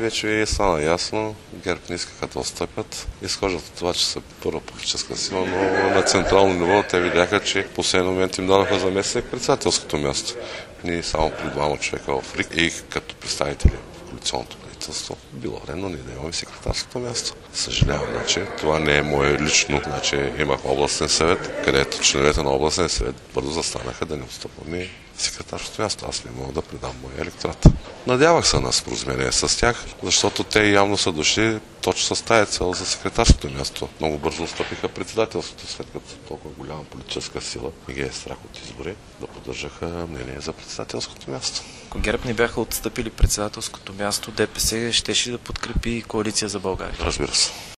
вече стана ясно. ГЕРБ не искаха да отстъпят. Изхождат от това, че са първа политическа сила, но на централно ниво те видяха, че в последния момент им дадоха заместник председателското място. Ние само при двама човека в РИК и като представители в коалиционното правителство. Било редно ние да имаме секретарското място. Съжалявам, това не е мое лично. Имах областен съвет, където членовете на областен съвет бързо застанаха да не отстъпваме секретарското място. Аз не мога да предам моя електорат. Надявах се на споразумение с тях, защото те явно са дошли точно с тая цел за секретарското място. Много бързо отстъпиха председателството, след като толкова голяма политическа сила и ги е страх от избори, да поддържаха мнение за председателското място. Ако ГЕРБ не бяха отстъпили председателското място, ДПС щеше да подкрепи Коалиция за България? Разбира се.